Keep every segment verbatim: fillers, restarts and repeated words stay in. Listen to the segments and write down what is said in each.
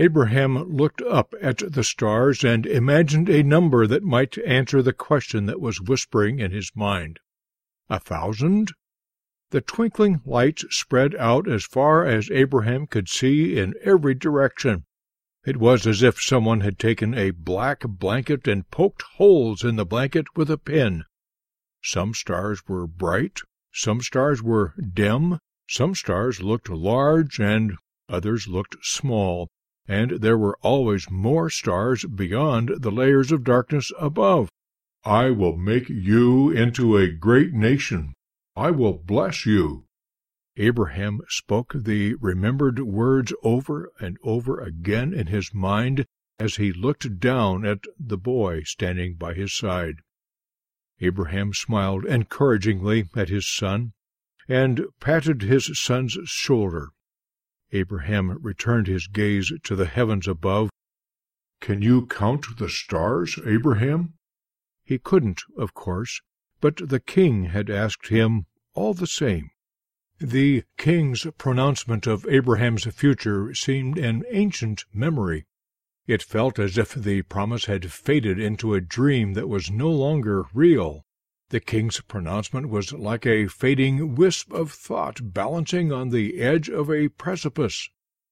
Abraham looked up at the stars and imagined a number that might answer the question that was whispering in his mind. A thousand? The twinkling lights spread out as far as Abraham could see in every direction. It was as if someone had taken a black blanket and poked holes in the blanket with a pin. Some stars were bright, some stars were dim, some stars looked large, and others looked small, and there were always more stars beyond the layers of darkness above. "I will make you into a great nation. I will bless you." Abraham spoke the remembered words over and over again in his mind as he looked down at the boy standing by his side. Abraham smiled encouragingly at his son, and patted his son's shoulder. Abraham returned his gaze to the heavens above. "Can you count the stars, Abraham?" He couldn't, of course, but the king had asked him all the same. The king's pronouncement of Abraham's future seemed an ancient memory. It felt as if the promise had faded into a dream that was no longer real. The king's pronouncement was like a fading wisp of thought balancing on the edge of a precipice.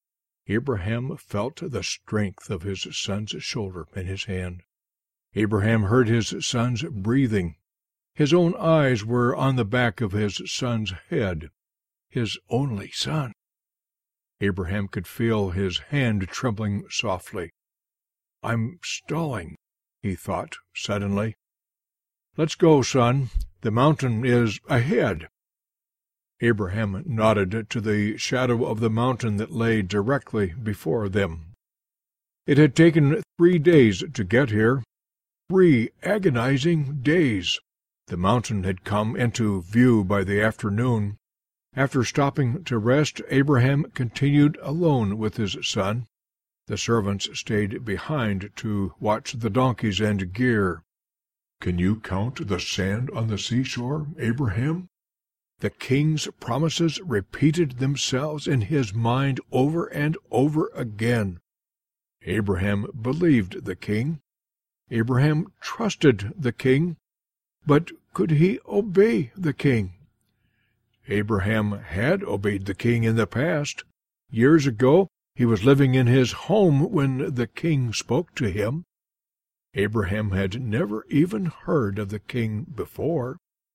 Abraham felt the strength of his son's shoulder in his hand. Abraham heard his son's breathing. His own eyes were on the back of his son's head. His only son. Abraham could feel his hand trembling softly. "I'm stalling," he thought suddenly. "Let's go, son. The mountain is ahead." Abraham nodded to the shadow of the mountain that lay directly before them. It had taken three days to get here. Three agonizing days. The mountain had come into view by the afternoon. After stopping to rest, Abraham continued alone with his son. The servants stayed behind to watch the donkeys and gear. "Can you count the sand on the seashore, Abraham?" The king's promises repeated themselves in his mind over and over again. Abraham believed the king. Abraham trusted the king. But could he obey the king? Abraham had obeyed the king in the past. Years ago, he was living in his home when the king spoke to him. Abraham had never even heard of the king before.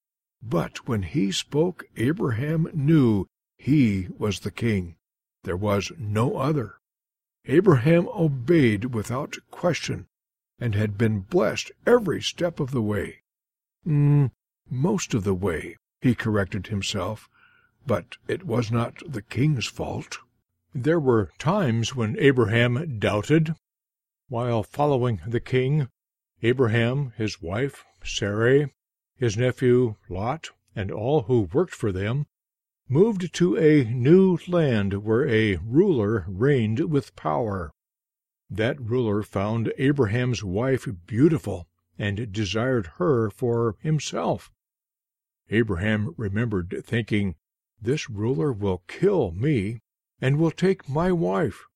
But when he spoke, Abraham knew he was the king. There was no other. Abraham obeyed without question, and had been blessed every step of the way. Mm, most of the way, he corrected himself, but it was not the king's fault. There were times when Abraham doubted. While following the king, Abraham, his wife, Sarai, his nephew Lot, and all who worked for them, moved to a new land where a ruler reigned with power. That ruler found Abraham's wife beautiful and desired her for himself. Abraham remembered thinking, "This ruler will kill me and will take my wife."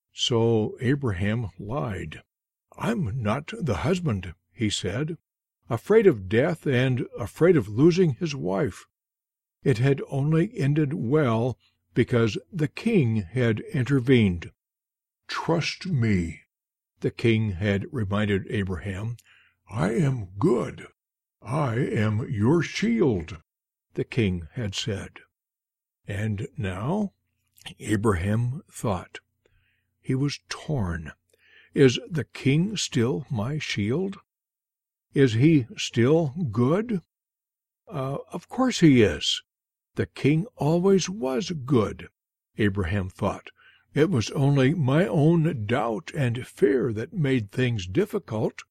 So Abraham lied. "I'm not the husband," he said, afraid of death and afraid of losing his wife. It had only ended well because the king had intervened. "Trust me," the king had reminded Abraham. "I am good. I am your shield," the king had said. And now, Abraham thought. He was torn. Is the king still my shield? Is he still good? Uh, of course he is. The king always was good, Abraham thought. It was only my own doubt and fear that made things difficult.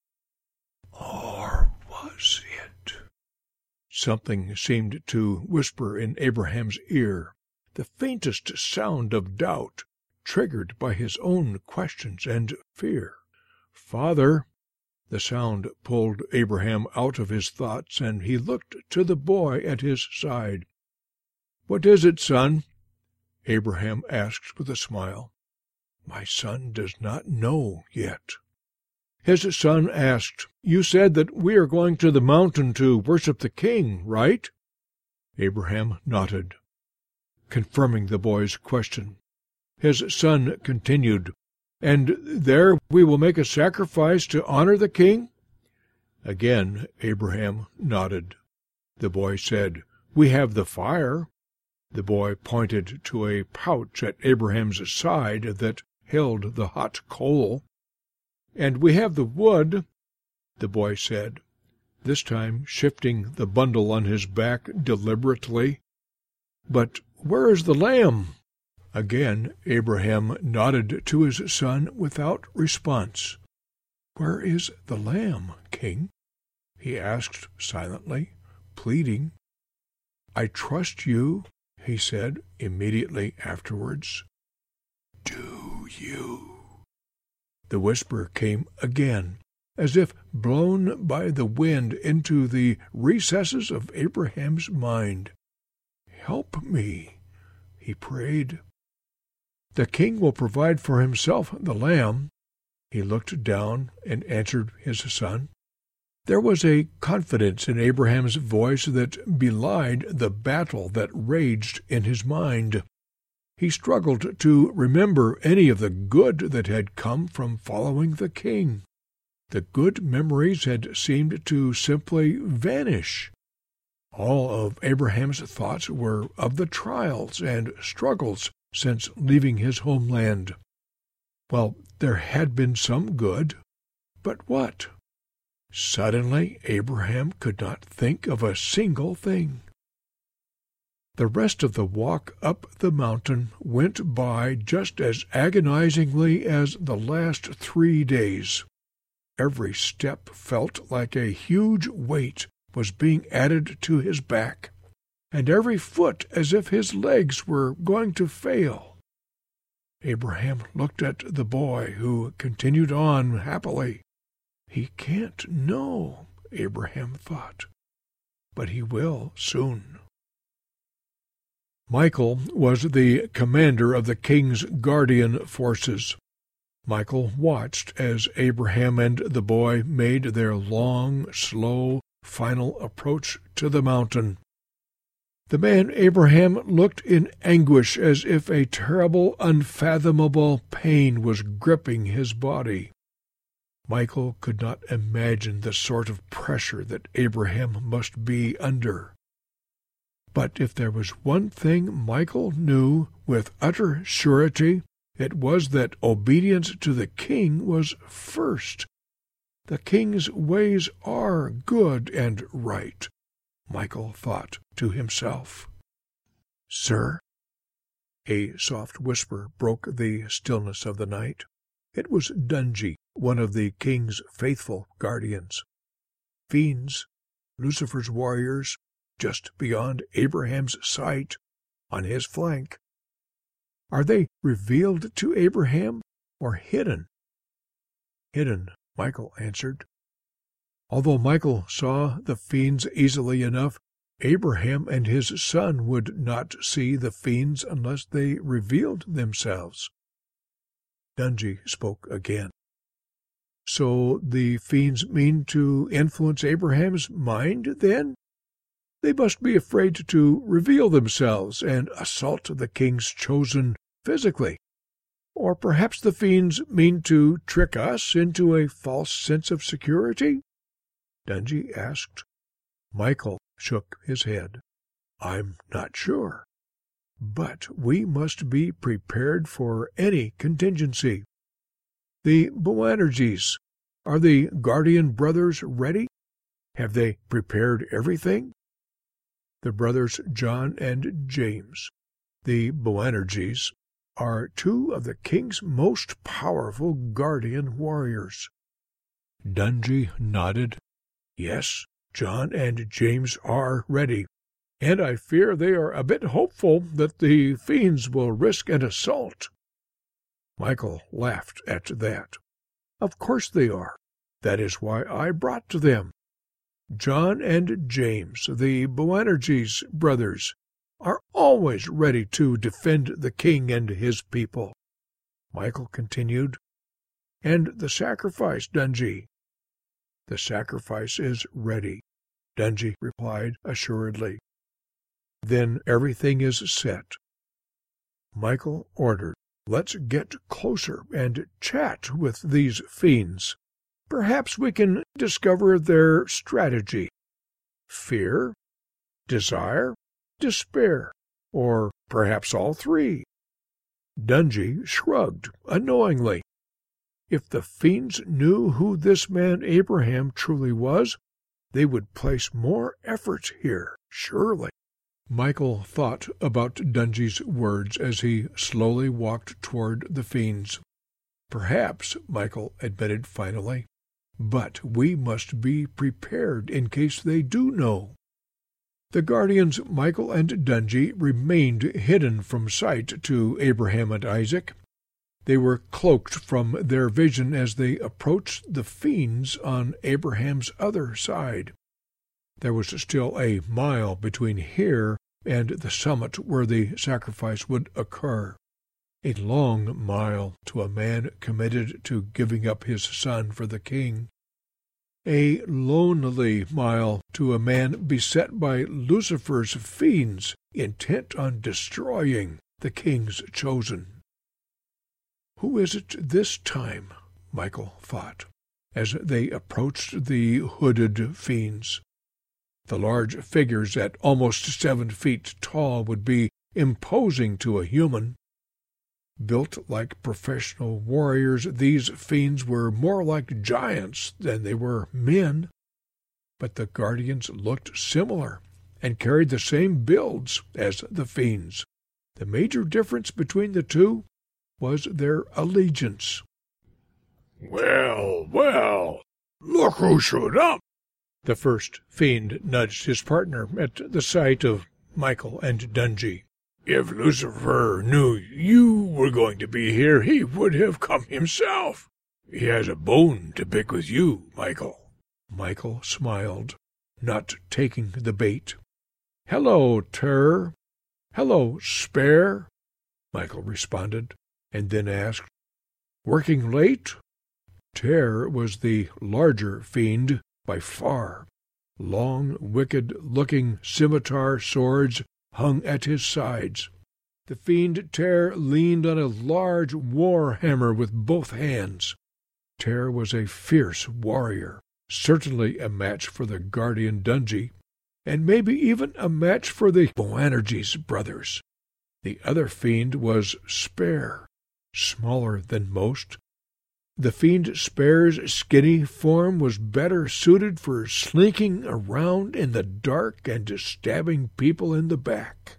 Or was it? Something seemed to whisper in Abraham's ear, the faintest sound of doubt, triggered by his own questions and fear. "Father," the sound pulled Abraham out of his thoughts, and he looked to the boy at his side. "What is it, son?" Abraham asked with a smile. My son does not know yet." His son asked, "You said that we are going to the mountain to worship the king, right?" Abraham nodded, confirming the boy's question. His son continued, "And there we will make a sacrifice to honor the king?" Again Abraham nodded. The boy said, "We have the fire." The boy pointed to a pouch at Abraham's side that held the hot coal. "And we have the wood," the boy said, this time shifting the bundle on his back deliberately. "But where is the lamb?" Again Abraham nodded to his son without response. "Where is the lamb, king?" he asked silently, pleading. "I trust you," he said immediately afterwards. "Do you?" The whisper came again, as if blown by the wind into the recesses of Abraham's mind. "Help me," he prayed. "The king will provide for himself the lamb." He looked down and answered his son. There was a confidence in Abraham's voice that belied the battle that raged in his mind. He struggled to remember any of the good that had come from following the king. The good memories had seemed to simply vanish. All of Abraham's thoughts were of the trials and struggles since leaving his homeland. Well, there had been some good, but what? Suddenly Abraham could not think of a single thing. The rest of the walk up the mountain went by just as agonizingly as the last three days. Every step felt like a huge weight was being added to his back, and every foot as if his legs were going to fail. Abraham looked at the boy, who continued on happily. "He can't know," Abraham thought, "but he will soon." Michael was the commander of the king's guardian forces. Michael watched as Abraham and the boy made their long, slow, final approach to the mountain. The man Abraham looked in anguish, as if a terrible, unfathomable pain was gripping his body. Michael could not imagine the sort of pressure that Abraham must be under. But if there was one thing Michael knew with utter surety, it was that obedience to the king was first. The king's ways are good and right, Michael thought to himself. "Sir?" A soft whisper broke the stillness of the night. It was Dungy, one of the king's faithful guardians. Fiends, Lucifer's warriors, just beyond Abraham's sight, on his flank. Are they revealed to Abraham or hidden? Hidden, Michael answered. Although Michael saw the fiends easily enough, Abraham and his son would not see the fiends unless they revealed themselves. Dungy spoke again. "So the fiends mean to influence Abraham's mind, then? They must be afraid to reveal themselves and assault the king's chosen physically. Or perhaps the fiends mean to trick us into a false sense of security?" Dungy asked. Michael shook his head. "I'm not sure. But we must be prepared for any contingency. The Boanerges, are the Guardian brothers ready? Have they prepared everything?" The brothers John and James, the Boanerges, are two of the king's most powerful guardian warriors. Dungy nodded. "Yes, John and James are ready, and I fear they are a bit hopeful that the fiends will risk an assault." Michael laughed at that. "Of course they are. That is why I brought them. John and James, the Boanerges brothers, are always ready to defend the king and his people. Michael continued. "And the sacrifice, Dungy?" "The sacrifice is ready," Dungy replied assuredly. "Then everything is set." Michael ordered, "Let's get closer and chat with these fiends. Perhaps we can discover their strategy. Fear, desire, despair, or perhaps all three." Dungy shrugged annoyingly. If the fiends knew who this man Abraham truly was, they would place more effort here, surely. Michael thought about Dungy's words as he slowly walked toward the fiends. "Perhaps," Michael admitted finally, "but we must be prepared in case they do know." The guardians, Michael and Dungy, remained hidden from sight to Abraham and Isaac. They were cloaked from their vision as they approached the fiends on Abraham's other side. There was still a mile between here and the summit where the sacrifice would occur. A long mile to a man committed to giving up his son for the king. A lonely mile to a man beset by Lucifer's fiends, intent on destroying the king's chosen. "Who is it this time?" Michael thought, as they approached the hooded fiends. The large figures at almost seven feet tall would be imposing to a human. Built like professional warriors, these fiends were more like giants than they were men. But the guardians looked similar and carried the same builds as the fiends. The major difference between the two was their allegiance. "Well, well, look who showed up!" The first fiend nudged his partner at the sight of Michael and Dungy. "If Lucifer knew you were going to be here, he would have come himself. He has a bone to pick with you, Michael." Michael smiled, not taking the bait. "Hello, Terror." "Hello, Spare," Michael responded, and then asked, "Working late?" Terror was the larger fiend by far. Long, wicked-looking scimitar swords hung at his sides. The fiend Terror leaned on a large war hammer with both hands. Terror was a fierce warrior, certainly a match for the guardian Dungy, and maybe even a match for the Boanerges brothers. The other fiend was Spare, smaller than most. The fiend Spare's skinny form was better suited for slinking around in the dark and stabbing people in the back.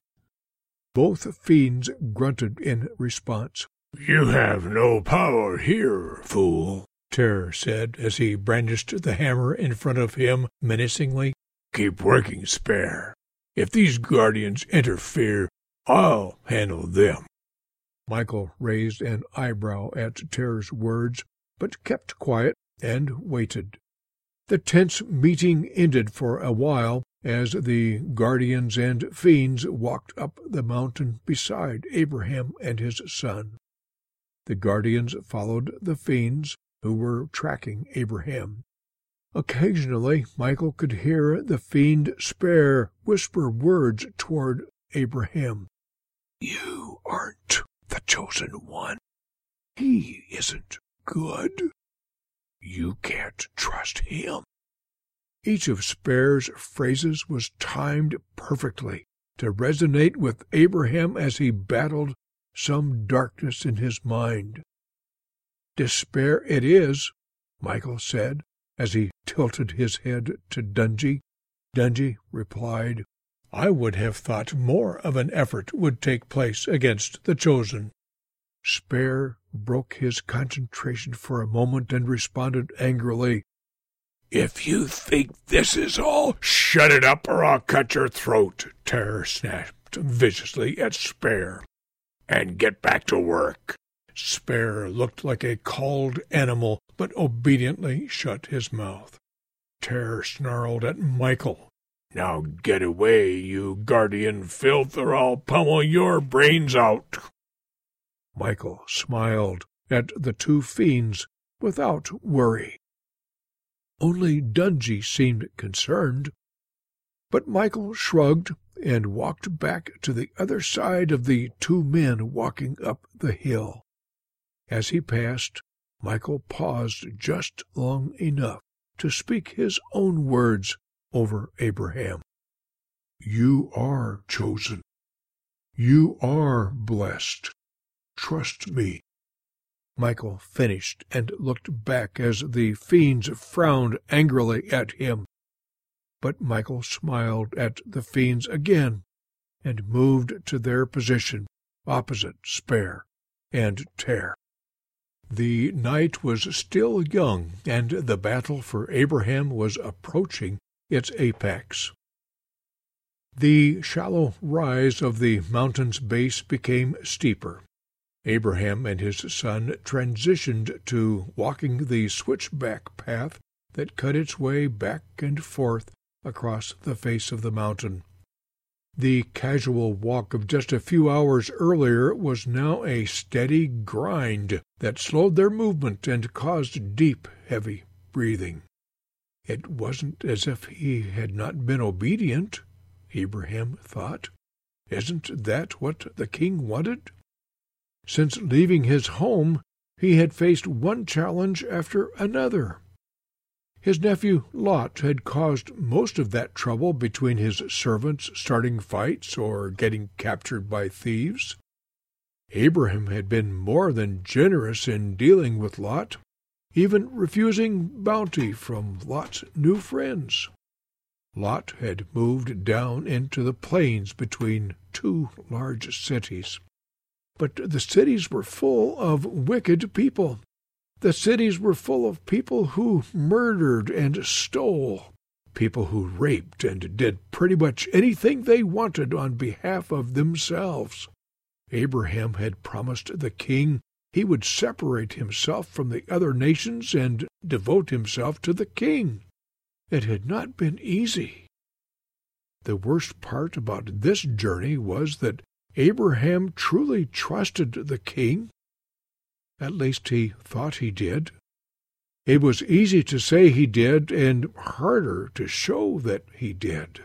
Both fiends grunted in response. "You have no power here, fool," Terror said as he brandished the hammer in front of him menacingly. "Keep working, Spare. If these guardians interfere, I'll handle them." Michael raised an eyebrow at Terror's words, but kept quiet and waited. The tense meeting ended for a while as the guardians and fiends walked up the mountain beside Abraham and his son. The guardians followed the fiends, who were tracking Abraham. Occasionally Michael could hear the fiend Spare whisper words toward Abraham. "You aren't the chosen one. He isn't good. You can't trust him." Each of Spare's phrases was timed perfectly to resonate with Abraham as he battled some darkness in his mind. "Despair it is," Michael said, as he tilted his head to Dungy. Dungy replied, "I would have thought more of an effort would take place against the chosen." Spare broke his concentration for a moment and responded angrily, "If you think this is all, shut it up or I'll cut your throat," Terror snapped viciously at Spare. "And get back to work." Spare looked like a called animal, but obediently shut his mouth. Terror snarled at Michael. "Now get away, you guardian filth, or I'll pummel your brains out." Michael smiled at the two fiends without worry. Only Dungy seemed concerned, but Michael shrugged and walked back to the other side of the two men walking up the hill. As he passed, Michael paused just long enough to speak his own words over Abraham. "You are chosen. You are blessed. Trust me." Michael finished and looked back as the fiends frowned angrily at him. But Michael smiled at the fiends again and moved to their position opposite Spare and Tear. The night was still young, and the battle for Abraham was approaching its apex. The shallow rise of the mountain's base became steeper. Abraham and his son transitioned to walking the switchback path that cut its way back and forth across the face of the mountain. The casual walk of just a few hours earlier was now a steady grind that slowed their movement and caused deep, heavy breathing. It wasn't as if he had not been obedient, Abraham thought. Isn't that what the king wanted? Since leaving his home, he had faced one challenge after another. His nephew Lot had caused most of that trouble between his servants starting fights or getting captured by thieves. Abraham had been more than generous in dealing with Lot, even refusing bounty from Lot's new friends. Lot had moved down into the plains between two large cities. But the cities were full of wicked people. The cities were full of people who murdered and stole, people who raped and did pretty much anything they wanted on behalf of themselves. Abraham had promised the king he would separate himself from the other nations and devote himself to the king. It had not been easy. The worst part about this journey was that Abraham truly trusted the king. At least he thought he did. It was easy to say he did, and harder to show that he did.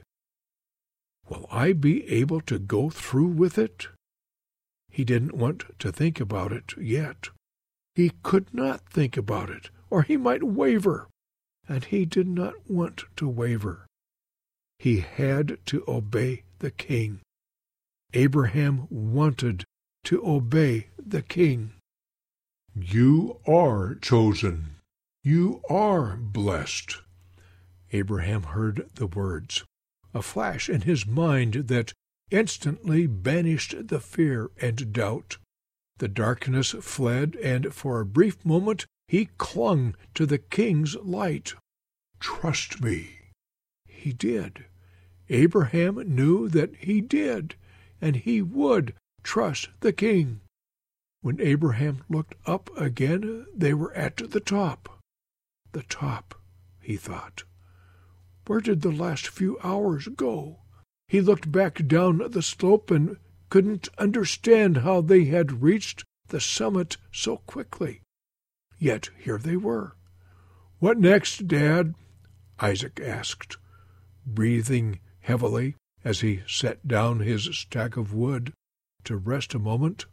Will I be able to go through with it? He didn't want to think about it yet. He could not think about it, or he might waver, and he did not want to waver. He had to obey the king. Abraham wanted to obey the king. You are chosen. You are blessed. Abraham heard the words, a flash in his mind that instantly banished the fear and doubt. The darkness fled, and for a brief moment he clung to the king's light. Trust me. He did. Abraham knew that he did, and he would trust the king. When Abraham looked up again, they were at the top. The top, he thought. Where did the last few hours go? He looked back down the slope and couldn't understand how they had reached the summit so quickly. Yet here they were. "What next, Dad?" Isaac asked, breathing heavily as he set down his stack of wood to rest a moment.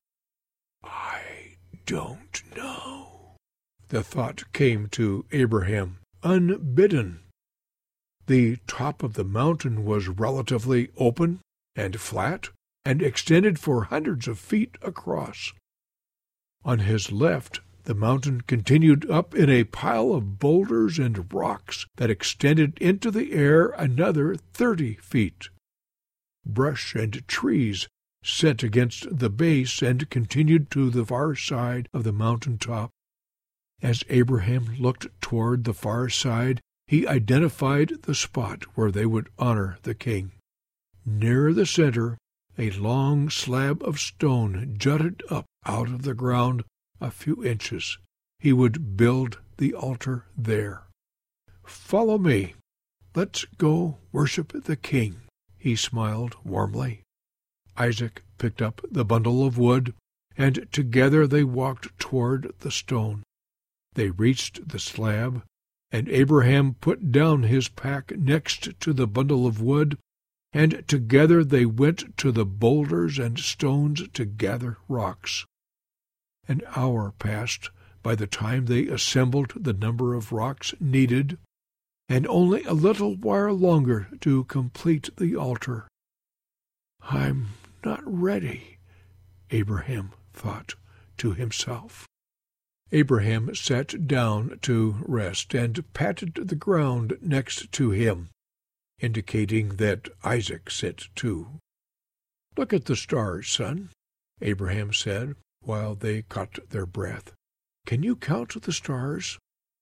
"I don't know." The thought came to Abraham, unbidden. The top of the mountain was relatively open and flat, and extended for hundreds of feet across. On his left, the mountain continued up in a pile of boulders and rocks that extended into the air another thirty feet. Brush and trees set against the base and continued to the far side of the mountain top. As Abraham looked toward the far side, he identified the spot where they would honor the king. Near the center, a long slab of stone jutted up out of the ground a few inches. He would build the altar there. "Follow me. Let's go worship the king," he smiled warmly. Isaac picked up the bundle of wood and together they walked toward the stone. They reached the slab, and Abraham put down his pack next to the bundle of wood, and together they went to the boulders and stones to gather rocks. An hour passed by the time they assembled the number of rocks needed, and only a little while longer to complete the altar. "I'm not ready," Abraham thought to himself. Abraham sat down to rest and patted the ground next to him, indicating that Isaac sit too. "Look at the stars, son," Abraham said, while they caught their breath. "Can you count the stars?"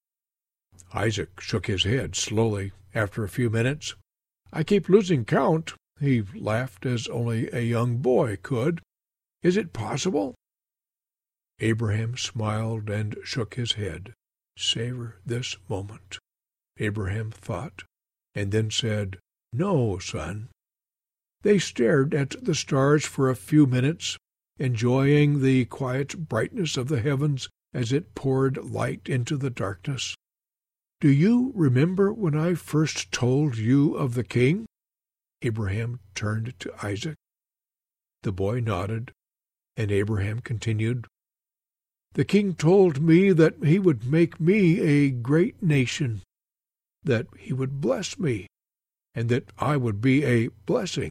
Isaac shook his head slowly after a few minutes. "I keep losing count," he laughed as only a young boy could. "Is it possible?" Abraham smiled and shook his head. "Savor this moment," Abraham thought, and then said, "No, son." They stared at the stars for a few minutes, enjoying the quiet brightness of the heavens as it poured light into the darkness. "Do you remember when I first told you of the king?" Abraham turned to Isaac. The boy nodded, and Abraham continued, "The king told me that he would make me a great nation, that he would bless me, and that I would be a blessing.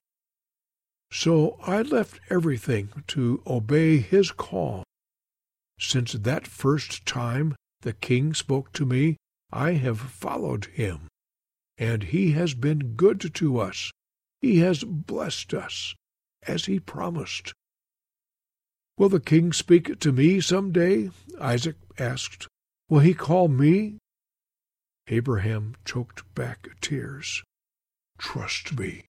So I left everything to obey his call. Since that first time the king spoke to me, I have followed him, and he has been good to us. He has blessed us, as he promised." "Will the king speak to me some day?" Isaac asked. "Will he call me?" Abraham choked back tears. "Trust me."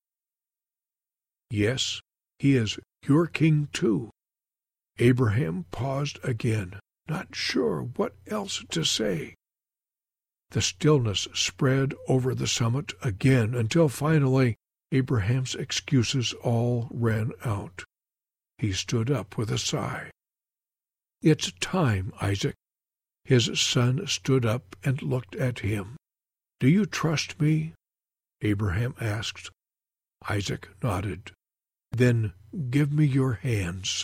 "Yes, he is your king too." Abraham paused again, not sure what else to say. The stillness spread over the summit again until finally Abraham's excuses all ran out. He stood up with a sigh. "It's time, Isaac." His son stood up and looked at him. "Do you trust me?" Abraham asked. Isaac nodded. "Then give me your hands."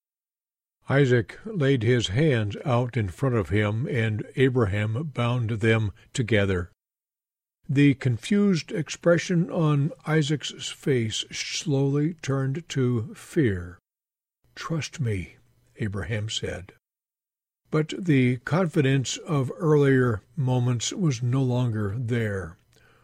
Isaac laid his hands out in front of him, and Abraham bound them together. The confused expression on Isaac's face slowly turned to fear. "Trust me," Abraham said. But the confidence of earlier moments was no longer there.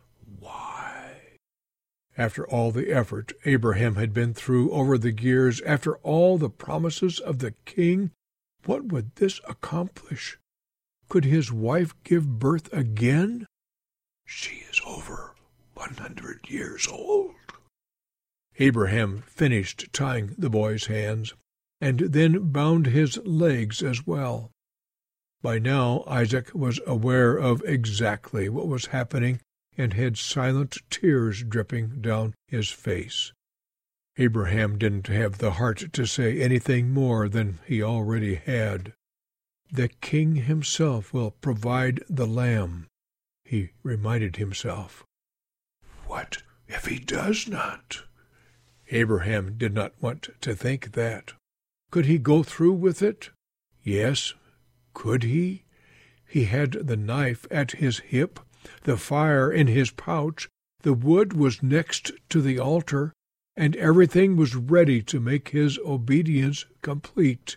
Why? After all the effort Abraham had been through over the years, after all the promises of the king, what would this accomplish? Could his wife give birth again? She is over one hundred years old. Abraham finished tying the boy's hands, and then bound his legs as well. By now Isaac was aware of exactly what was happening and had silent tears dripping down his face. Abraham didn't have the heart to say anything more than he already had. "The king himself will provide the lamb," he reminded himself. "What if he does not?" Abraham did not want to think that. Could he go through with it? Yes. Could he? He had the knife at his hip, the fire in his pouch, the wood was next to the altar, and everything was ready to make his obedience complete.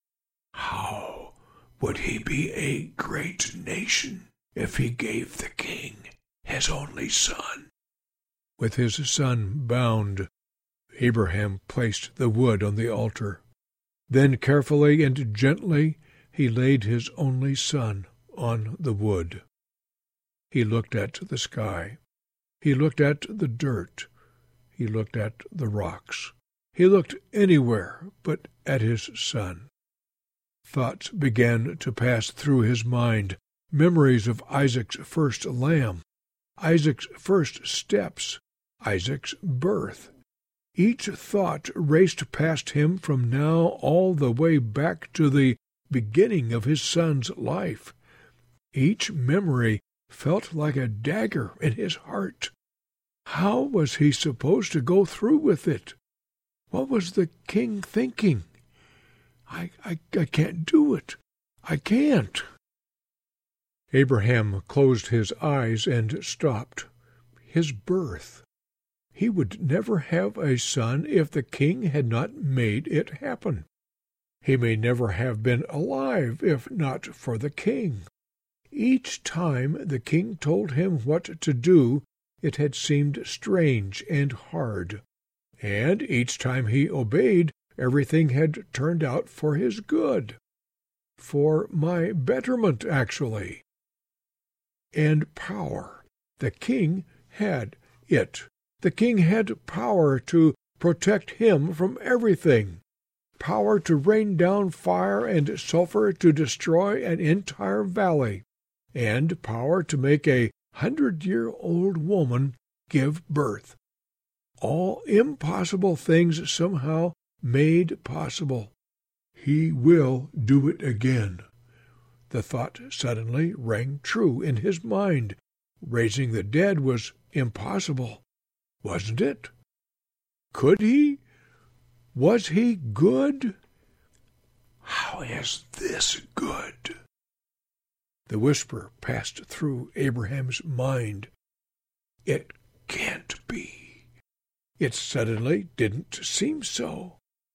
How would he be a great nation if he gave the king his only son? With his son bound, Abraham placed the wood on the altar. Then carefully and gently he laid his only son on the wood. He looked at the sky. He looked at the dirt. He looked at the rocks. He looked anywhere but at his son. Thoughts began to pass through his mind, memories of Isaac's first lamb, Isaac's first steps, Isaac's birth. Each thought raced past him from now all the way back to the beginning of his son's life. Each memory felt like a dagger in his heart. How was he supposed to go through with it? What was the king thinking? I, I, I can't do it. I can't. Abraham closed his eyes and stopped. His birth. He would never have a son if the king had not made it happen. He may never have been alive if not for the king. Each time the king told him what to do, it had seemed strange and hard, and each time he obeyed, everything had turned out for his good. For my betterment, actually. And power. The king had it. The king had power to protect him from everything. Power to rain down fire and sulphur to destroy an entire valley, and power to make a hundred-year-old woman give birth. All impossible things somehow made possible. He will do it again. The thought suddenly rang true in his mind. Raising the dead was impossible, wasn't it? Could he? Was he good? How is this good? The whisper passed through Abraham's mind. It can't be. It suddenly didn't seem so.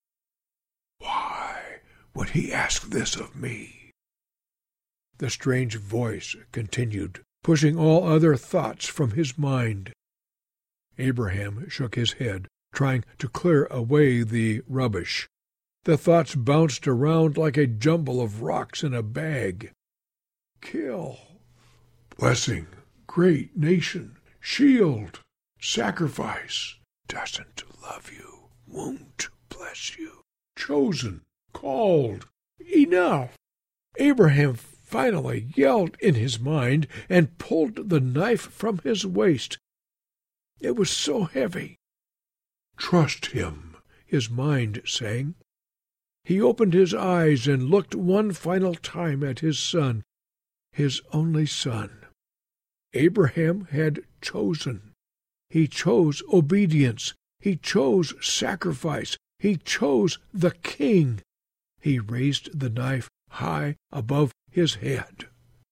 Why would he ask this of me? The strange voice continued, pushing all other thoughts from his mind. Abraham shook his head, trying to clear away the rubbish. The thoughts bounced around like a jumble of rocks in a bag. Kill, blessing, great nation, shield, sacrifice, doesn't love you, won't bless you, chosen, called, enough. Abraham finally yelled in his mind and pulled the knife from his waist. It was so heavy. Trust him, his mind sang. He opened his eyes and looked one final time at his son, his only son. Abraham had chosen. He chose obedience. He chose sacrifice. He chose the king. He raised the knife high above his head.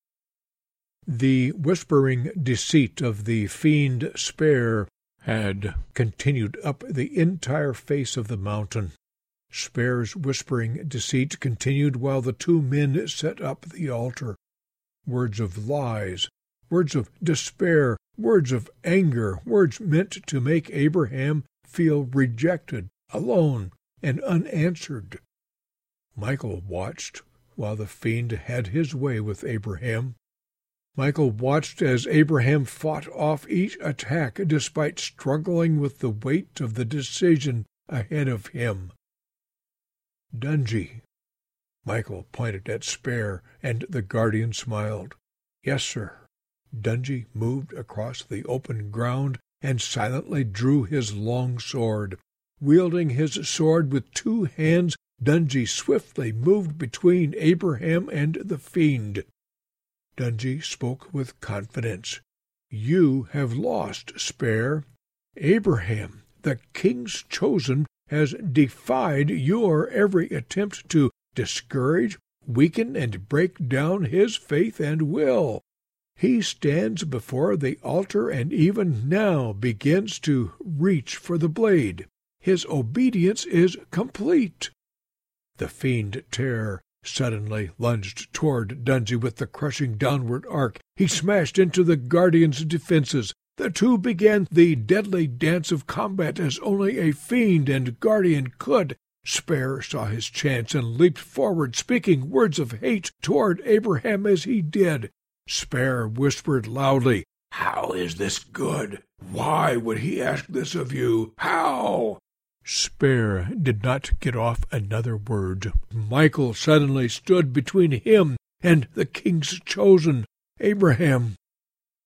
The whispering deceit of the fiend Spare had continued up the entire face of the mountain. Spare's whispering deceit continued while the two men set up the altar. Words of lies, words of despair, words of anger, words meant to make Abraham feel rejected, alone, and unanswered. Michael watched while the fiend had his way with Abraham. Michael watched as Abraham fought off each attack despite struggling with the weight of the decision ahead of him. Dungy. Michael pointed at Spare, and the guardian smiled. Yes, sir. Dungy moved across the open ground and silently drew his long sword. Wielding his sword with two hands, Dungy swiftly moved between Abraham and the fiend. Dungy spoke with confidence. You have lost, Spare. Abraham, the king's chosen, has defied your every attempt to discourage, weaken, and break down his faith and will. He stands before the altar and even now begins to reach for the blade. His obedience is complete. The fiend Terror suddenly lunged toward Dungy with the crushing downward arc. He smashed into the guardian's defenses. The two began the deadly dance of combat as only a fiend and guardian could. Spare saw his chance and leaped forward, speaking words of hate toward Abraham as he did. Spare whispered loudly, How is this good? Why would he ask this of you? How? Spare did not get off another word. Michael suddenly stood between him and the king's chosen, Abraham.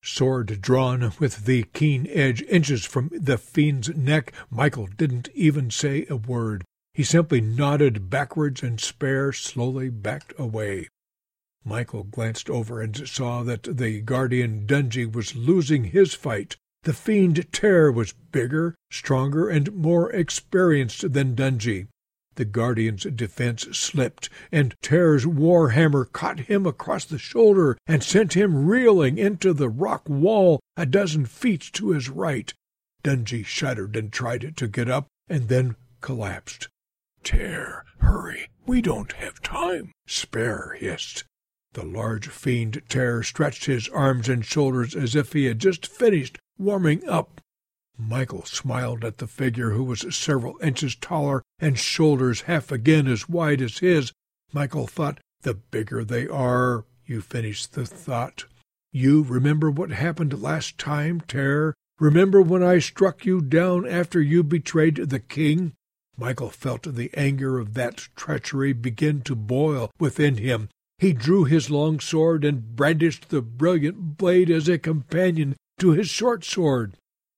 Sword drawn with the keen edge inches from the fiend's neck, Michael didn't even say a word. He simply nodded backwards, and Spare slowly backed away. Michael glanced over and saw that the guardian Dungy was losing his fight. The fiend Terror was bigger, stronger, and more experienced than Dungy. The guardian's defense slipped, and Terror's warhammer caught him across the shoulder and sent him reeling into the rock wall a dozen feet to his right. Dungy shuddered and tried to get up, and then collapsed. "Terror, hurry, we don't have time," Spare hissed. The large fiend Terror stretched his arms and shoulders as if he had just finished warming up. Michael smiled at the figure, who was several inches taller and shoulders half again as wide as his. Michael thought, "The bigger they are," you finished the thought. "You remember what happened last time, Terror? Remember when I struck you down after you betrayed the king?" Michael felt the anger of that treachery begin to boil within him. He drew his long sword and brandished the brilliant blade as a companion to his short sword.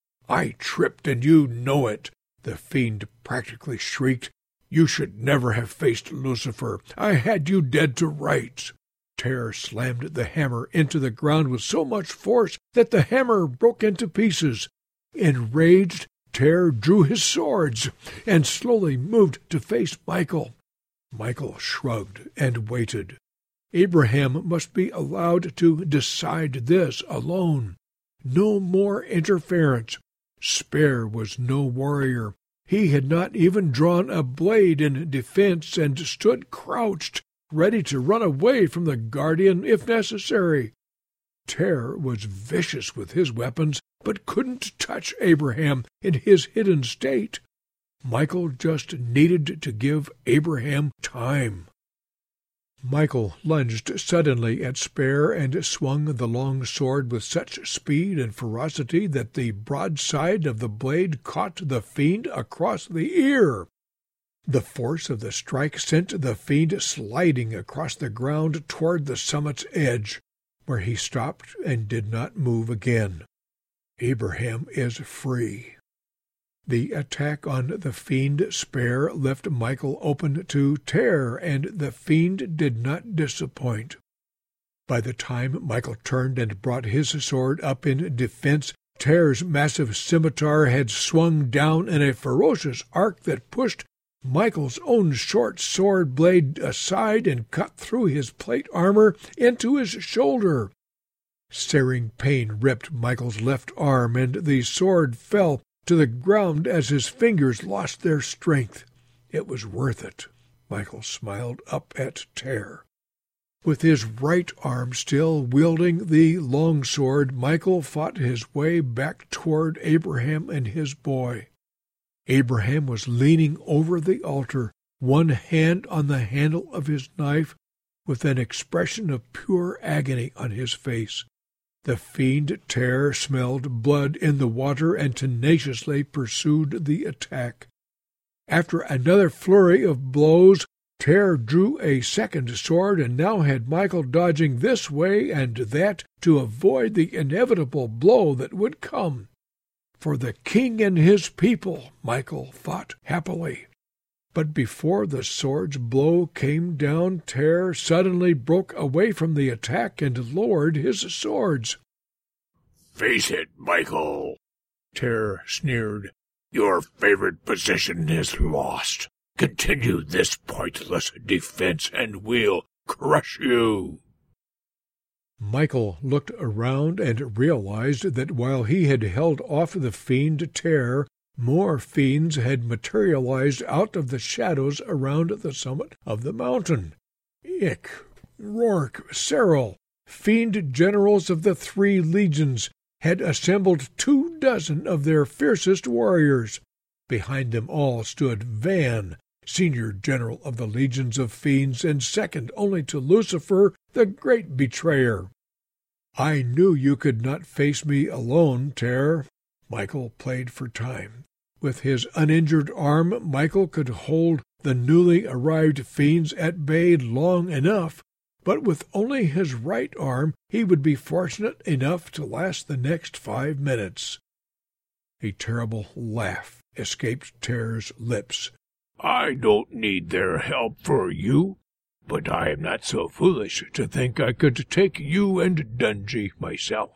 "I tripped, and you know it," the fiend practically shrieked. "You should never have faced Lucifer. I had you dead to rights." Terror slammed the hammer into the ground with so much force that the hammer broke into pieces. Enraged, Terror drew his swords and slowly moved to face Michael. Michael shrugged and waited. Abraham must be allowed to decide this alone. No more interference. Spare was no warrior. He had not even drawn a blade in defense and stood crouched, ready to run away from the guardian if necessary. Terror was vicious with his weapons, but couldn't touch Abraham in his hidden state. Michael just needed to give Abraham time. Michael lunged suddenly at Spare and swung the long sword with such speed and ferocity that the broadside of the blade caught the fiend across the ear. The force of the strike sent the fiend sliding across the ground toward the summit's edge, where he stopped and did not move again. Abraham is free. The attack on the fiend Spare left Michael open to Terror, and the fiend did not disappoint. By the time Michael turned and brought his sword up in defense, Terror's massive scimitar had swung down in a ferocious arc that pushed Michael's own short sword blade aside and cut through his plate armor into his shoulder. Searing pain ripped Michael's left arm, and the sword fell to the ground as his fingers lost their strength. It was worth it. Michael smiled up at Terror. With his right arm still wielding the long sword, Michael fought his way back toward Abraham and his boy. Abraham was leaning over the altar, one hand on the handle of his knife, with an expression of pure agony on his face. The fiend Terror smelled blood in the water and tenaciously pursued the attack. After another flurry of blows, Terror drew a second sword and now had Michael dodging this way and that to avoid the inevitable blow that would come. For the king and his people, Michael thought happily. But before the sword's blow came down, Terror suddenly broke away from the attack and lowered his swords. "Face it, Michael," Terror sneered. "Your favorite position is lost. Continue this pointless defense and we'll crush you." Michael looked around and realized that while he had held off the fiend Terror, more fiends had materialized out of the shadows around the summit of the mountain. Ick, Rourke, Cyril, fiend generals of the three legions, had assembled two dozen of their fiercest warriors. Behind them all stood Van, senior general of the legions of fiends and second only to Lucifer, the great betrayer. "I knew you could not face me alone, Terror." Michael played for time. With his uninjured arm, Michael could hold the newly arrived fiends at bay long enough, but with only his right arm he would be fortunate enough to last the next five minutes. A terrible laugh escaped Terr's lips. I don't need their help for you, but I am not so foolish to think I could take you and Dungy myself.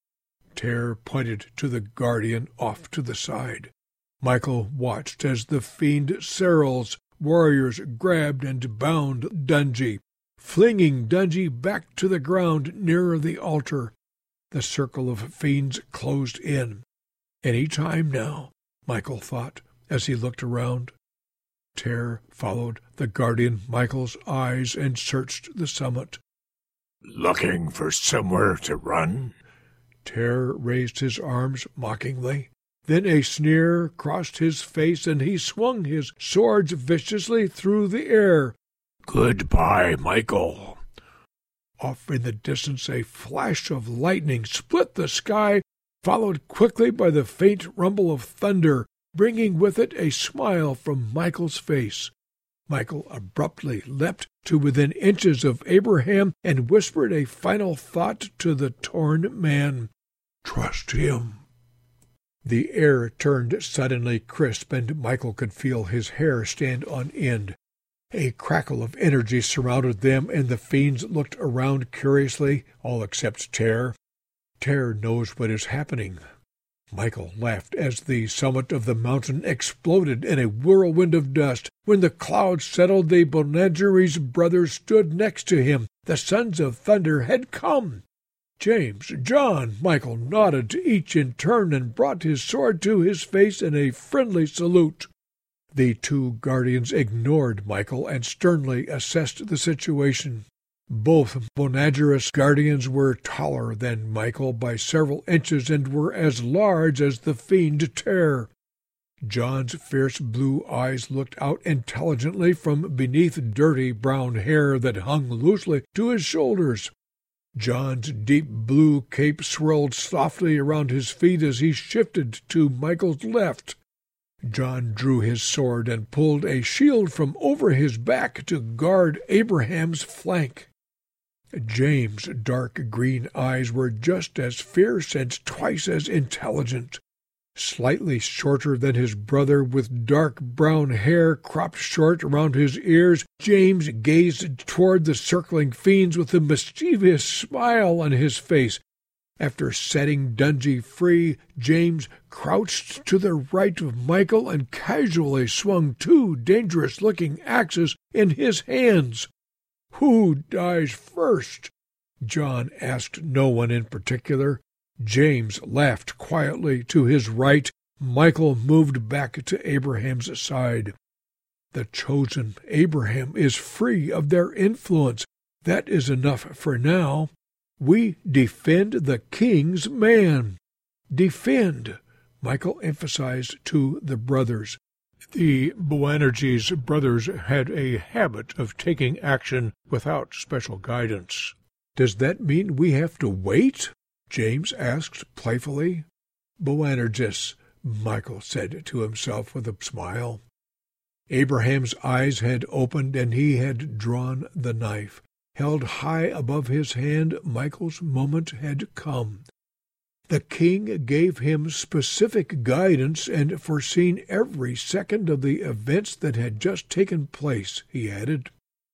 Terr pointed to the guardian off to the side. Michael watched as the fiend Serral's warriors grabbed and bound Dungy, flinging Dungy back to the ground near the altar. The circle of fiends closed in. Any time now, Michael thought, as he looked around. Terr followed the guardian Michael's eyes and searched the summit. Looking for somewhere to run? Terr raised his arms mockingly. Then a sneer crossed his face, and he swung his swords viciously through the air. Goodbye, Michael. Off in the distance a flash of lightning split the sky, followed quickly by the faint rumble of thunder, bringing with it a smile from Michael's face. Michael abruptly leapt to within inches of Abraham and whispered a final thought to the torn man. Trust him. The air turned suddenly crisp, and Michael could feel his hair stand on end. A crackle of energy surrounded them, and the fiends looked around curiously, all except Terr. Terr knows what is happening. Michael laughed as the summit of the mountain exploded in a whirlwind of dust. When the clouds settled, the Bonageries brothers stood next to him. The sons of thunder had come. James, John, Michael nodded to each in turn and brought his sword to his face in a friendly salute. The two guardians ignored Michael and sternly assessed the situation. Both Bonageris guardians were taller than Michael by several inches and were as large as the fiend Terr. John's fierce blue eyes looked out intelligently from beneath dirty brown hair that hung loosely to his shoulders. John's deep blue cape swirled softly around his feet as he shifted to Michael's left. John drew his sword and pulled a shield from over his back to guard Abraham's flank. James' dark green eyes were just as fierce and twice as intelligent. Slightly shorter than his brother, with dark brown hair cropped short around his ears, James gazed toward the circling fiends with a mischievous smile on his face. After setting Dungy free, James crouched to the right of Michael and casually swung two dangerous-looking axes in his hands. "Who dies first?" John asked no one in particular. James laughed quietly to his right. Michael moved back to Abraham's side. The chosen Abraham is free of their influence. That is enough for now. We defend the king's man. Defend, Michael emphasized to the brothers. The Boanerges brothers had a habit of taking action without special guidance. Does that mean we have to wait? James asked playfully. Boanerges, Michael said to himself with a smile. Abraham's eyes had opened, and he had drawn the knife. Held high above his hand, Michael's moment had come. The king gave him specific guidance and foreseen every second of the events that had just taken place, he added.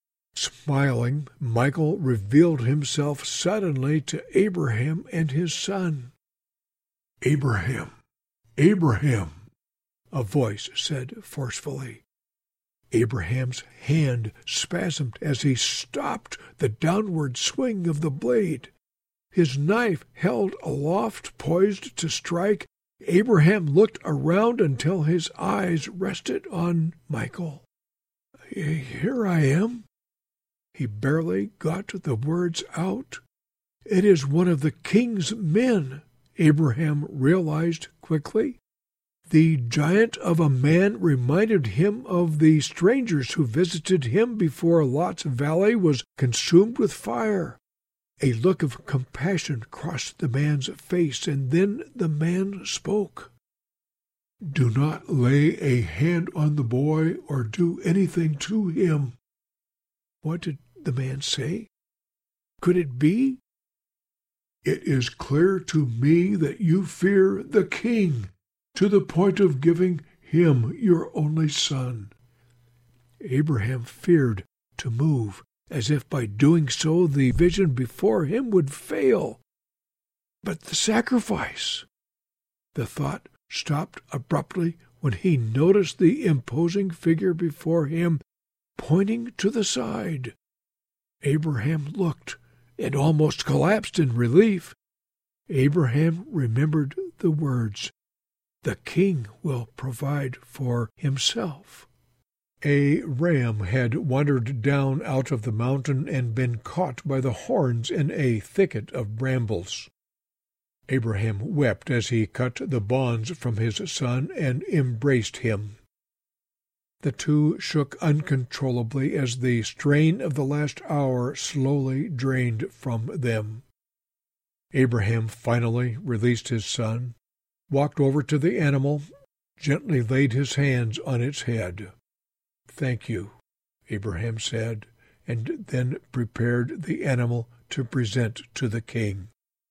Smiling, Michael revealed himself suddenly to Abraham and his son. "Abraham, Abraham," a voice said forcefully. Abraham's hand spasmed as he stopped the downward swing of the blade. His knife held aloft, poised to strike. Abraham looked around until his eyes rested on Michael. "Here I am." He barely got the words out. "It is one of the king's men," Abraham realized quickly. The giant of a man reminded him of the strangers who visited him before Lot's valley was consumed with fire. A look of compassion crossed the man's face, and then the man spoke. "Do not lay a hand on the boy or do anything to him." What did the man say? Could it be? It is clear to me that you fear the king, to the point of giving him your only son. Abraham feared to move, as if by doing so the vision before him would fail. But the sacrifice! The thought stopped abruptly when he noticed the imposing figure before him, pointing to the side. Abraham looked, and almost collapsed in relief. Abraham remembered the words, "The king will provide for himself." A ram had wandered down out of the mountain and been caught by the horns in a thicket of brambles. Abraham wept as he cut the bonds from his son and embraced him. The two shook uncontrollably as the strain of the last hour slowly drained from them. Abraham finally released his son, walked over to the animal, gently laid his hands on its head. "Thank you," Abraham said, and then prepared the animal to present to the king.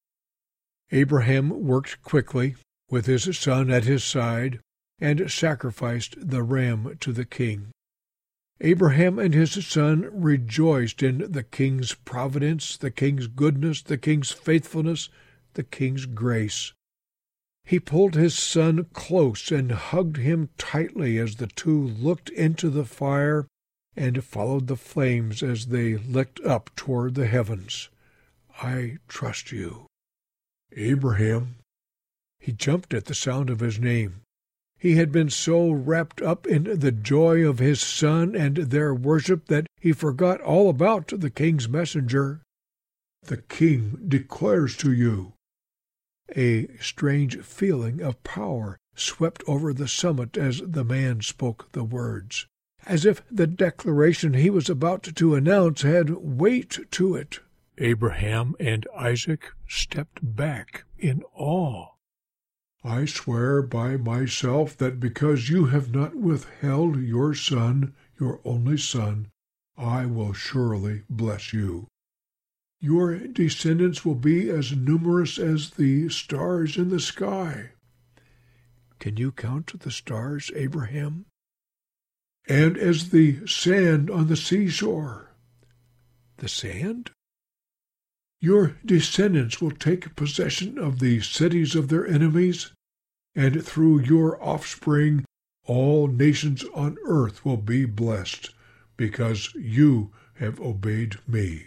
Abraham worked quickly, with his son at his side, and sacrificed the ram to the king. Abraham and his son rejoiced in the king's providence, the king's goodness, the king's faithfulness, the king's grace. He pulled his son close and hugged him tightly as the two looked into the fire and followed the flames as they licked up toward the heavens. "I trust you." "Abraham." He jumped at the sound of his name. He had been so wrapped up in the joy of his son and their worship that he forgot all about the king's messenger. "The king declares to you." A strange feeling of power swept over the summit as the man spoke the words, as if the declaration he was about to announce had weight to it. Abraham and Isaac stepped back in awe. "I swear by myself that because you have not withheld your son, your only son, I will surely bless you. Your descendants will be as numerous as the stars in the sky." "Can you count the stars, Abraham?" "And as the sand on the seashore." "The sand?" "Your descendants will take possession of the cities of their enemies, and through your offspring all nations on earth will be blessed, because you have obeyed me."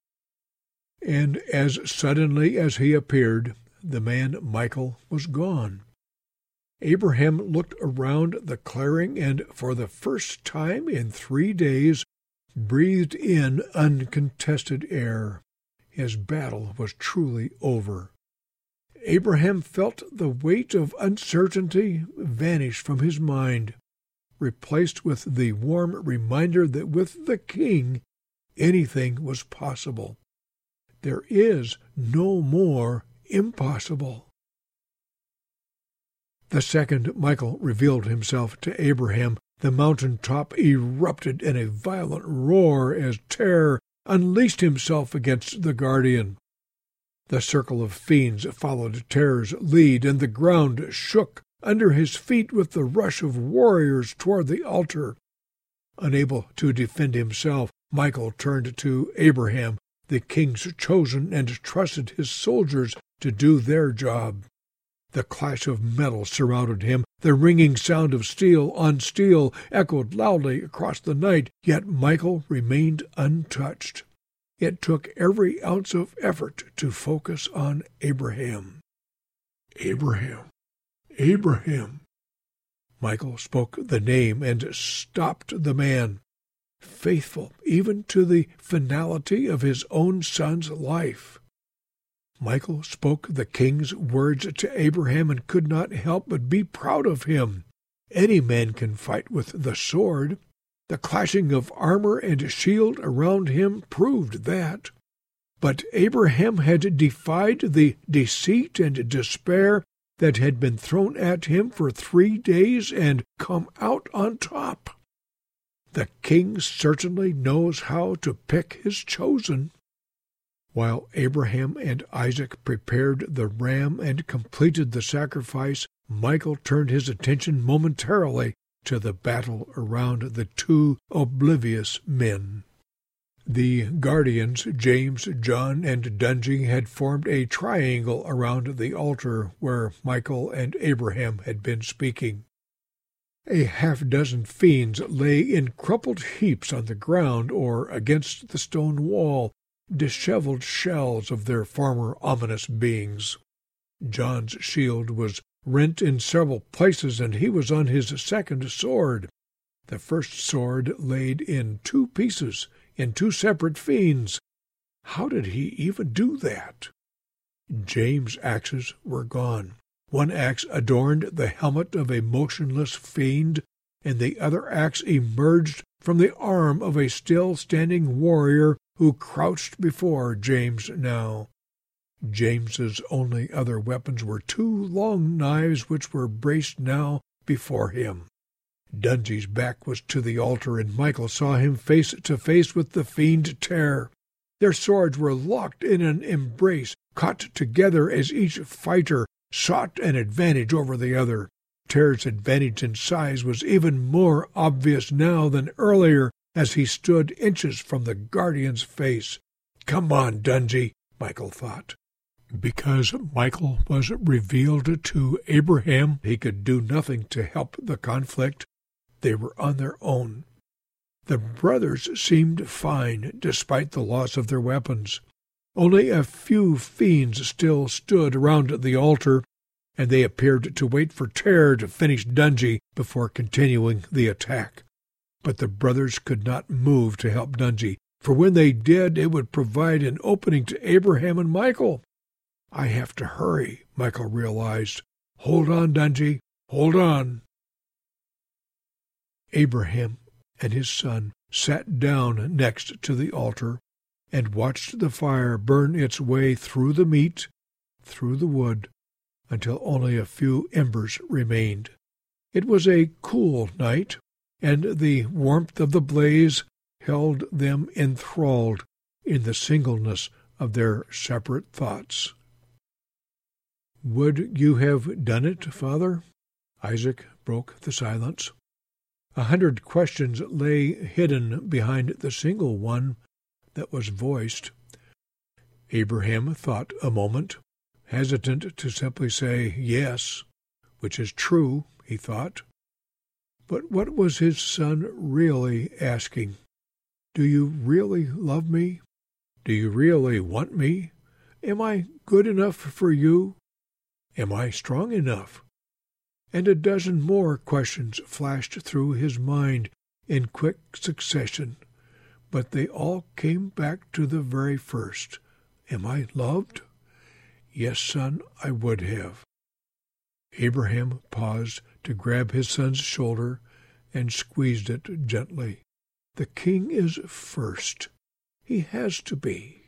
And as suddenly as he appeared, the man Michael was gone. Abraham looked around the clearing and, for the first time in three days, breathed in uncontested air. His battle was truly over. Abraham felt the weight of uncertainty vanish from his mind, replaced with the warm reminder that with the king anything was possible. There is no more impossible. The second Michael revealed himself to Abraham, the mountain top erupted in a violent roar as terror unleashed himself against the guardian. The circle of fiends followed Terror's lead, and the ground shook under his feet with the rush of warriors toward the altar. Unable to defend himself, Michael turned to Abraham, the king's chosen, and trusted his soldiers to do their job. The clash of metal surrounded him. The ringing sound of steel on steel echoed loudly across the night, yet Michael remained untouched. It took every ounce of effort to focus on Abraham. "Abraham, Abraham." Michael spoke the name and stopped the man, faithful even to the finality of his own son's life. Michael spoke the king's words to Abraham and could not help but be proud of him. Any man can fight with the sword. The clashing of armor and shield around him proved that. But Abraham had defied the deceit and despair that had been thrown at him for three days and come out on top. The king certainly knows how to pick his chosen. While Abraham and Isaac prepared the ram and completed the sacrifice, Michael turned his attention momentarily to the battle around the two oblivious men. The guardians, James, John, and Dungy, had formed a triangle around the altar where Michael and Abraham had been speaking. A half-dozen fiends lay in crumpled heaps on the ground or against the stone wall, disheveled shells of their former ominous beings. John's shield was rent in several places, and he was on his second sword. The first sword laid in two pieces, in two separate fiends. How did he even do that? James' axes were gone. One axe adorned the helmet of a motionless fiend, and the other axe emerged from the arm of a still-standing warrior who crouched before James now. James's only other weapons were two long knives which were braced now before him. Dungy's back was to the altar, and Michael saw him face to face with the fiend Terror. Their swords were locked in an embrace, caught together as each fighter sought an advantage over the other. Terror's advantage in size was even more obvious now than earlier as he stood inches from the guardian's face. "Come on, Dungy," Michael thought. Because Michael was revealed to Abraham, he could do nothing to help the conflict. They were on their own. The brothers seemed fine, despite the loss of their weapons. Only a few fiends still stood around the altar, and they appeared to wait for Terror to finish Dungy before continuing the attack. But the brothers could not move to help Dungy, for when they did, it would provide an opening to Abraham and Michael. "I have to hurry," Michael realized. "Hold on, Dungy, hold on." Abraham and his son sat down next to the altar and watched the fire burn its way through the meat, through the wood, until only a few embers remained. It was a cool night, and the warmth of the blaze held them enthralled in the singleness of their separate thoughts. "Would you have done it, Father?" Isaac broke the silence. A hundred questions lay hidden behind the single one that was voiced. Abraham thought a moment, hesitant to simply say yes, which is true, he thought. But what was his son really asking? "Do you really love me? Do you really want me? Am I good enough for you? Am I strong enough?" And a dozen more questions flashed through his mind in quick succession, but they all came back to the very first. "Am I loved?" "Yes, son, I would have." Abraham paused to grab his son's shoulder and squeezed it gently. "The king is first. He has to be."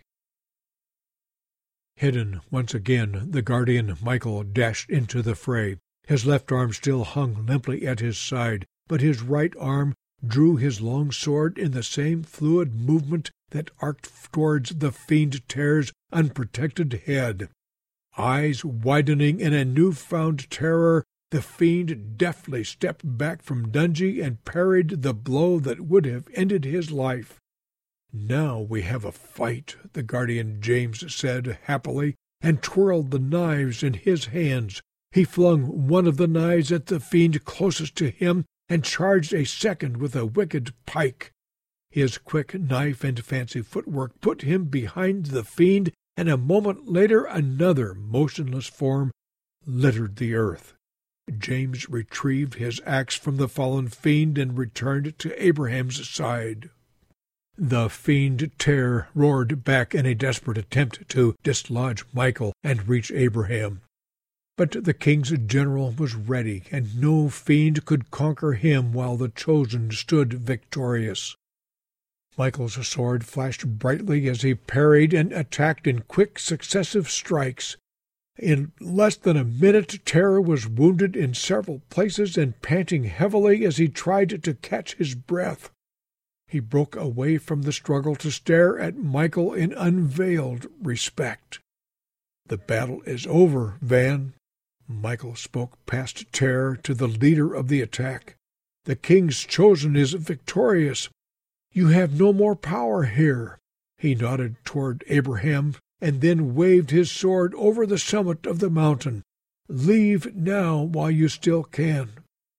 Hidden once again, the guardian Michael dashed into the fray. His left arm still hung limply at his side, but his right arm drew his long sword in the same fluid movement that arced towards the fiend Terror's unprotected head. Eyes widening in a new-found terror, the fiend deftly stepped back from Dungy and parried the blow that would have ended his life. "Now we have a fight," the guardian James said happily, and twirled the knives in his hands. He flung one of the knives at the fiend closest to him and charged a second with a wicked pike. His quick knife and fancy footwork put him behind the fiend, and a moment later another motionless form littered the earth. James retrieved his axe from the fallen fiend and returned to Abraham's side. The fiend Terror roared back in a desperate attempt to dislodge Michael and reach Abraham. But the king's general was ready, and no fiend could conquer him while the chosen stood victorious. Michael's sword flashed brightly as he parried and attacked in quick successive strikes. In less than a minute, Terror was wounded in several places and panting heavily as he tried to catch his breath. He broke away from the struggle to stare at Michael in unveiled respect. "The battle is over, Van." Michael spoke past terror to the leader of the attack. "The King's Chosen is victorious. You have no more power here." He nodded toward Abraham and then waved his sword over the summit of the mountain. "Leave now while you still can."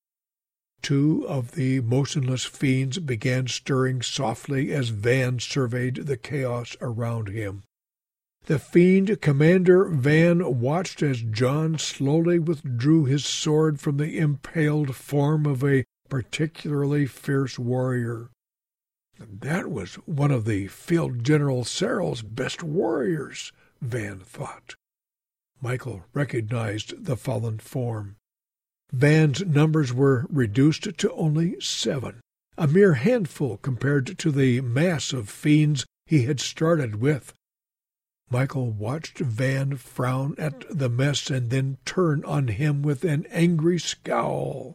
Two of the motionless fiends began stirring softly as Van surveyed the chaos around him. The fiend commander Van watched as John slowly withdrew his sword from the impaled form of a particularly fierce warrior. That was one of the Field General Serral's best warriors, Van thought. Michael recognized the fallen form. Van's numbers were reduced to only seven, a mere handful compared to the mass of fiends he had started with. Michael watched Van frown at the mess and then turn on him with an angry scowl.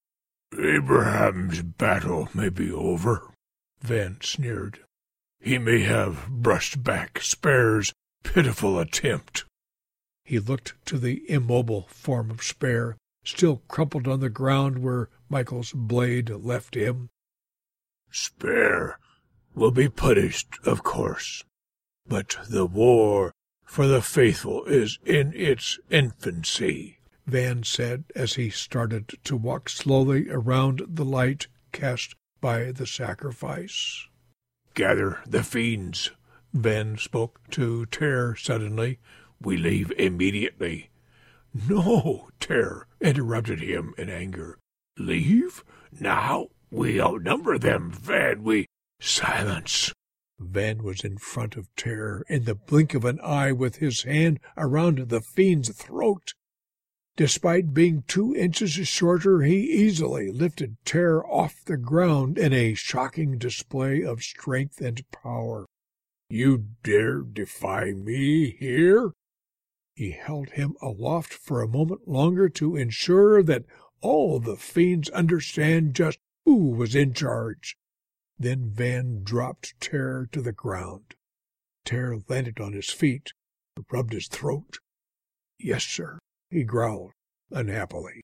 "Abraham's battle may be over," Van sneered. "He may have brushed back Spare's pitiful attempt." He looked to the immobile form of Spare, still crumpled on the ground where Michael's blade left him. "Spare will be punished, of course, but the war for the faithful is in its infancy," Van said as he started to walk slowly around the light cast by the sacrifice. "Gather the fiends," Van spoke to Ter suddenly. "We leave immediately." "No," Ter interrupted him in anger. "Leave? Now? We outnumber them, Van. We—" "Silence!" Van was in front of Ter in the blink of an eye with his hand around the fiend's throat. Despite being two inches shorter, he easily lifted Ter off the ground in a shocking display of strength and power. "You dare defy me here?" He held him aloft for a moment longer to ensure that all the fiends understand just who was in charge. Then Van dropped Ter to the ground. Ter landed on his feet, rubbed his throat. "Yes, sir," he growled unhappily.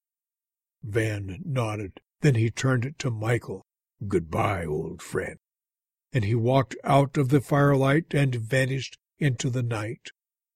Van nodded. Then he turned to Michael. "Goodbye, old friend." And he walked out of the firelight and vanished into the night.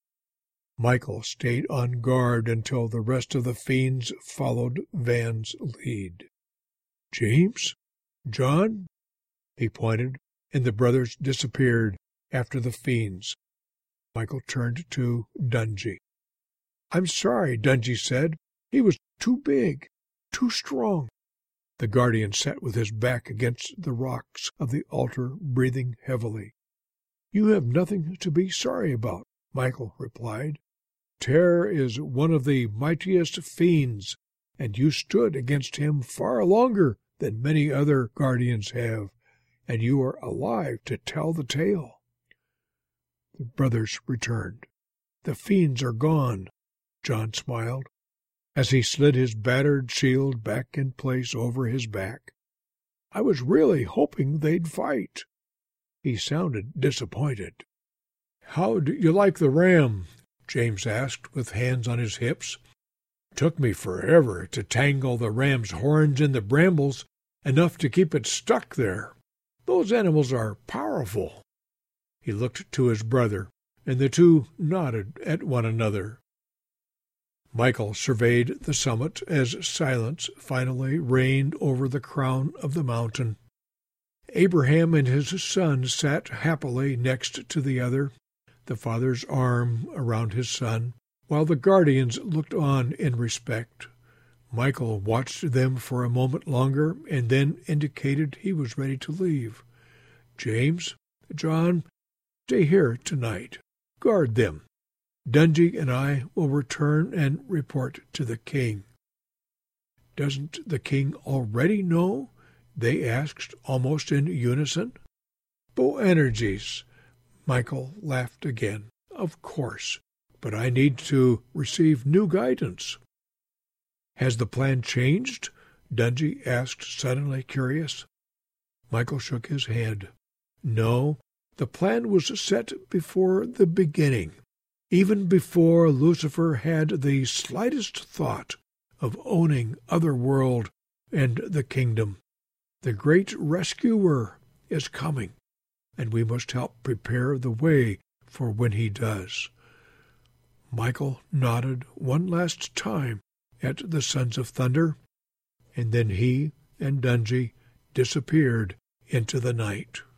Michael stayed on guard until the rest of the fiends followed Van's lead. "James? John?" He pointed, and the brothers disappeared after the fiends. Michael turned to Dungy. "I'm sorry," Dungy said. "He was too big, too strong." The guardian sat with his back against the rocks of the altar, breathing heavily. "You have nothing to be sorry about," Michael replied. "Ter is one of the mightiest fiends, and you stood against him far longer than many other guardians have, and you are alive to tell the tale." The brothers returned. "The fiends are gone," John smiled, as he slid his battered shield back in place over his back. "I was really hoping they'd fight." He sounded disappointed. "How do you like the ram?" James asked, with hands on his hips. "Took me forever to tangle the ram's horns in the brambles, enough to keep it stuck there. Those animals are powerful." He looked to his brother, and the two nodded at one another. Michael surveyed the summit as silence finally reigned over the crown of the mountain. Abraham and his son sat happily next to the other, the father's arm around his son, while the guardians looked on in respect. Michael watched them for a moment longer and then indicated he was ready to leave. "James, John, stay here tonight. Guard them. Dungy and I will return and report to the king." "Doesn't the king already know?" they asked almost in unison. "Boanerges," Michael laughed again. "Of course, but I need to receive new guidance." "Has the plan changed?" Dungy asked, suddenly curious. Michael shook his head. No, the plan was set before the beginning, even before Lucifer had the slightest thought of owning Otherworld and the kingdom. The great rescuer is coming, and we must help prepare the way for when he does. Michael nodded one last time at the Sons of Thunder, and then he and Dungy disappeared into the night.